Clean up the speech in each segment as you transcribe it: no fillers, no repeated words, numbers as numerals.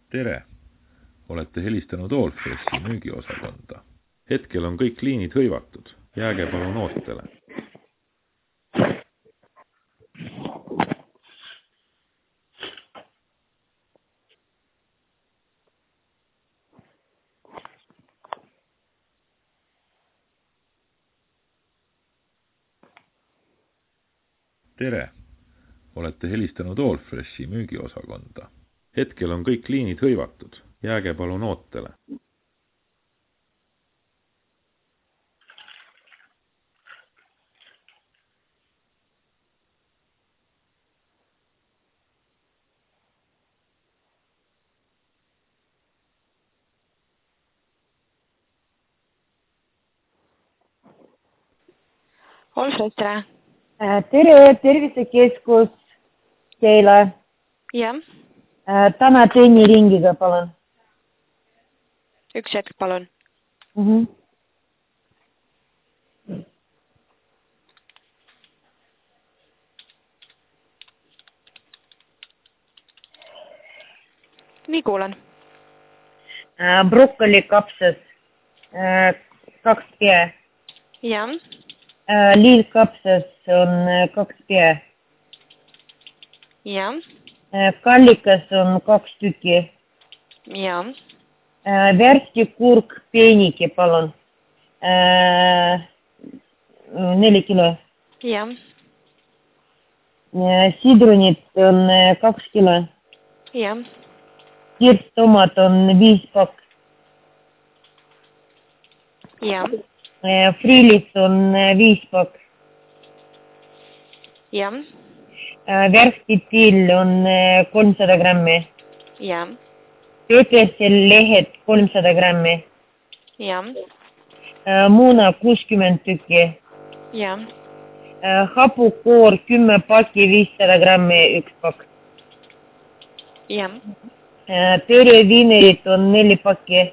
Tere! Olete helistanud Allfreshi müügiosakonda. Hetkel on kõik liinid hõivatud. Jääge palun ootele. Tere! Olete helistanud Allfreshi müügiosakonda. Hetkel on kõik liinid hõivatud. Jääge palun ootele. Allfresh, tere! Tere, tervisekeskus teile. Jah. Täna trenniringiga, palun. Üks hetk, palun. Nii kuulen. Brokkoli kapsas 2 pea. Jah. Lillkapsas on 2 pea. Jah. Kallikas on 2 tükki. Jah. Värskikurk peenike, palun. 4 kilo. Jah. Sidrunit on 2 kilo. Jah. Kirstomat on 5 pakk. Jah. Friilis on 5 pakk. Jah. Värskipill on 300 grammi. Jah. Petersellehed 300 grammi. Jah. Muna 60 tükki. Jah. Hapukoor 10 pakki 500 grammi 1 pakk. Jah. Pereviinerid on 4 pakki.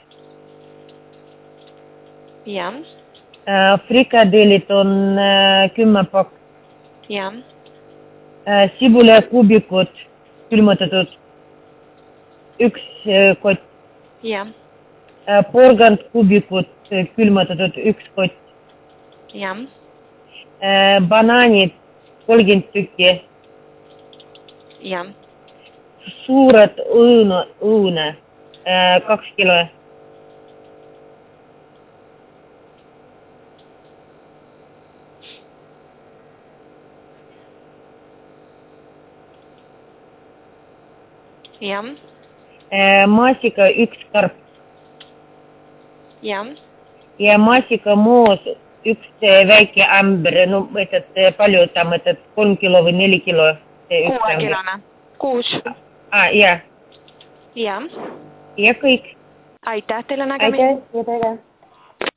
Jah. Frikadelid on 10 pakk. Jah. Sibulakuubikud külmutatud 1 kott. Jah. Porgandkuubikud külmutatud 1 kott. Jah. Banaanid 30 tükki. Jah. Suured õune 2 kilo. Jah. Maasika 1 karp. Jah. Ja maasikamoos 1 väike ämber, no mõtled palju ta mõtled 3 kilo või 4 kilo. 6 kilone. 6. Jah. Jah. Ja kõik. Aitäh teile nägemist. Aitäh.